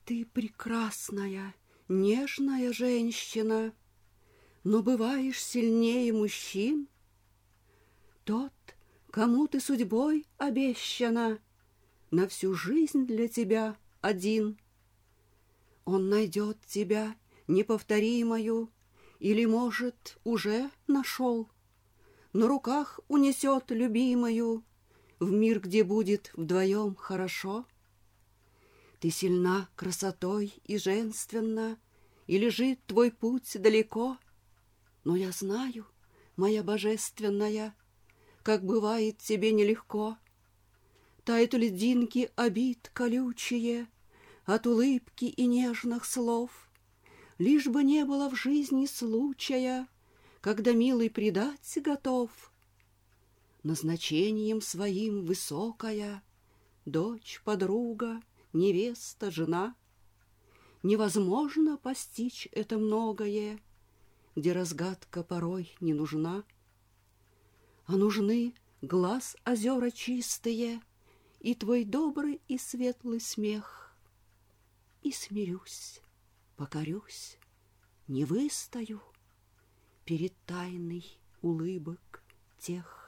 Ты прекрасная, нежная женщина, но бываешь сильнее мужчин. Тот, кому ты судьбой обещана, на всю жизнь для тебя один. Он найдет тебя неповторимою, или, может, уже нашел, на руках унесет любимою в мир, где будет вдвоем хорошо. Ты сильна красотой и женственна, и лежит твой путь далеко, но я знаю, моя божественная, как бывает тебе нелегко. Тают льдинки обид колючие от улыбки и нежных слов, лишь бы не было в жизни случая, когда милый предать готов. Назначением своим высокая, дочь, подруга, невеста, жена. Невозможно постичь это многое, где разгадка порой не нужна. А нужны глаз озера чистые и твой добрый и светлый смех. И смирюсь, покорюсь, не выстою перед тайной улыбок тех.